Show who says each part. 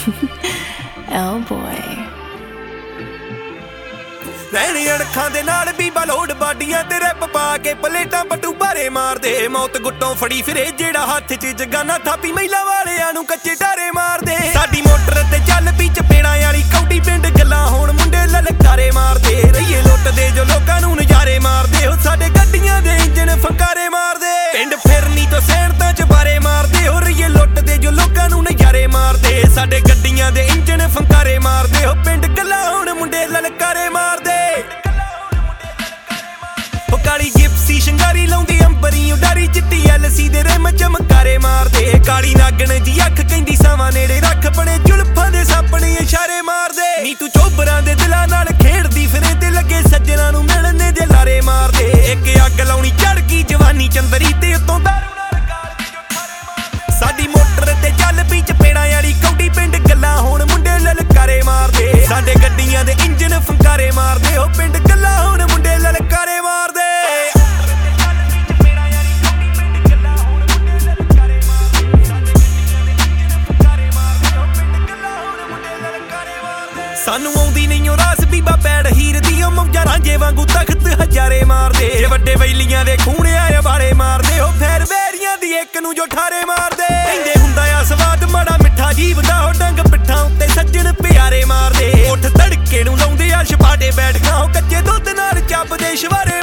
Speaker 1: Oh boy.
Speaker 2: रहने अणखां दे नाल भी बलोड बाडियां ते रैप पा के पलेटां पटू बारे मार दे मौत गुट्टों फड़ी फिरे जेड़ा हाथ च जगाना थापी महिला वालियां नूं कच्चे डारे मार दे साडी मोटर ते चल पी चपेड़ां वाली कौडी पिंड गल्लां होण मुंडे ललकारे मार दे रहीए लुੱਟ दे जो लोकां नूं नज़ारे मार दे ओ साडे गड्डियां दे इंजन फंकारे मार दे पिंड फिरनी तो सैनतां च बारे मार दे ओ रहीए लुੱਟ दे जो लोकां नूं नज़ारे मार दे साडे गड्डियां दे इंजन फंकारे मार दे ओ पिंड गल्लां होण मुंडे ललकारे मार दे काली जिप्सी शंगारी लाउंदी अंबरी उडारी चिट्टी LC दे रिम चमकारे मार दे काली नागण जी अख कहंदी सावां नेड़े रख बणे जुल्फां दे सापणे इशारे मार दे नी तू चोबरां दे दिलां नाल खेड़दी फिरे ते लगे सज्जणां नूं मिलने दे लारे मार दे इक अग लाउणी चढ़ गई जवानी चंदरी ते उत्तों दारू नाल गाल जो ठारे मार दे साडी मोटर ते चल पी चपेड़ां वाली कौडी पिंड गल्लां होण मुंडे ललकारे मार दे साडे गड्डियां दे इंजन फंकारे मार दे ओ पिंड गल्लां होण मुंडे ललकारे मार दे सानू आउंदी नहीं रास बीबा पैड़ हीर दी मौजा रांझे वांगू तख्त हजारे मार दे वड्डे वैलियां दे खूने आए वाले मार दे ओ फैर वैरियां दी एक नू जो ठारे मार दे कहंदे हुंदा आ स्वाद माड़ा मिठा जीव दा ओ डंग पिट्ठां उत्ते सज्जण प्यारे मार दे उठ तड़के नू लाउंदे आ छपाटे बैठकां कच्चे दुੱਧ नाल ਚੱਬਦੇ ਸ਼ਵਾਰੇ